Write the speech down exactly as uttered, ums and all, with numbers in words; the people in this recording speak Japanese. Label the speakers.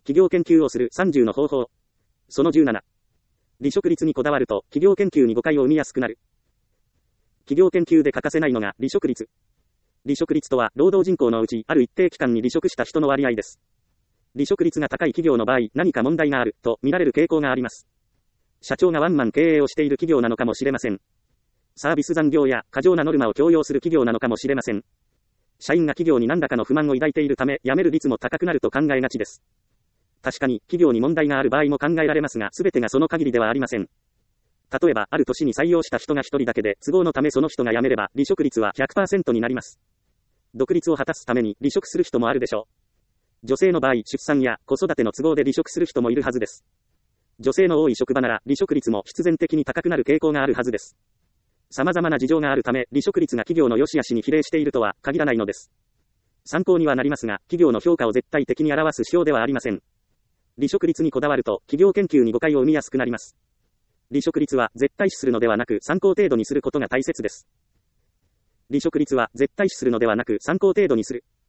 Speaker 1: 企業研究をするさんじゅうの方法。そのじゅうなな。離職率にこだわると企業研究に誤解を生みやすくなる。企業研究で欠かせないのが離職率。離職率とは労働人口のうちある一定期間に離職した人の割合です。離職率が高い企業の場合、何か問題があると見られる傾向があります。社長がワンマン経営をしている企業なのかもしれません。サービス残業や過剰なノルマを強要する企業なのかもしれません。社員が企業に何らかの不満を抱いているため、辞める率も高くなると考えがちです。確かに、企業に問題がある場合も考えられますが、すべてがその限りではありません。例えば、ある年に採用した人が一人だけで、都合のためその人が辞めれば、離職率は ひゃくパーセント になります。独立を果たすために離職する人もあるでしょう。女性の場合、出産や子育ての都合で離職する人もいるはずです。女性の多い職場なら、離職率も必然的に高くなる傾向があるはずです。様々な事情があるため、離職率が企業の良し悪しに比例しているとは限らないのです。参考にはなりますが、企業の評価を絶対的に表す指標ではありません。離職率にこだわると、企業研究に誤解を生みやすくなります。離職率は絶対視するのではなく、参考程度にすることが大切です。離職率は絶対視するのではなく、参考程度にする。